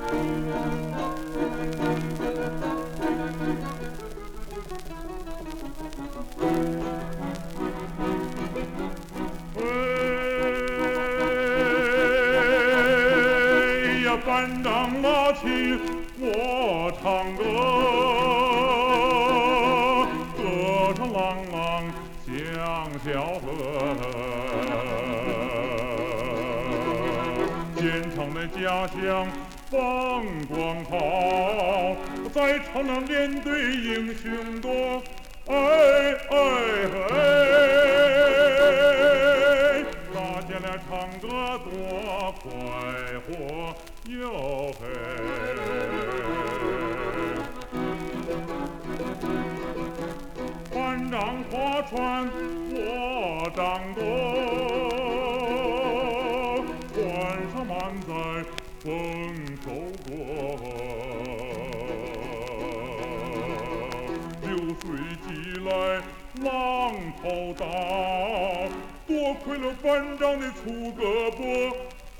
班长拉起我唱歌，歌声朗朗像小河，坚强的家乡放光好，在朝南面对英雄多，大家俩唱歌多快活哟嘿，班长划船我掌舵，船上满载丰收果，流水急来浪头大，多亏了班长的粗胳膊，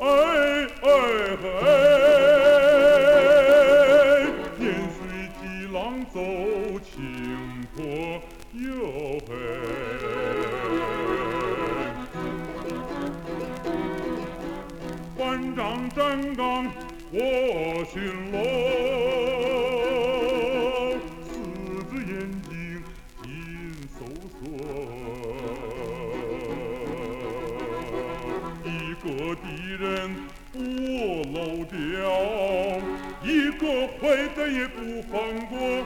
年岁激浪走清坡哟嘿，班长站岗我巡逻，四只眼睛银搜索，一个敌人不漏掉，一个坏蛋也不放过，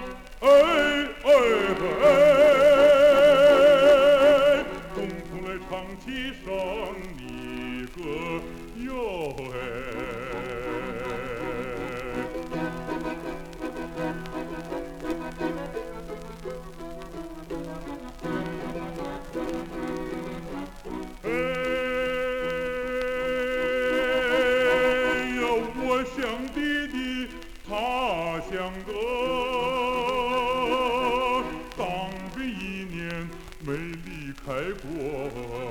共同来唱起胜利歌哟嘿。我想弟弟他想哥，当兵1年没离开过，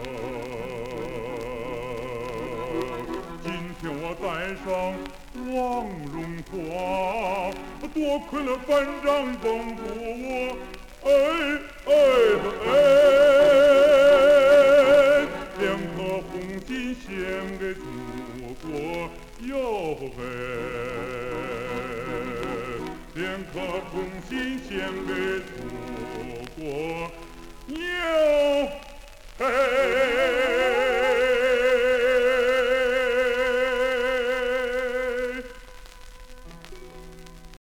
今天我戴上王荣华，多亏了班长帮助我，两颗红心献给祖国哟嘿，两颗红心献给祖国哟嘿。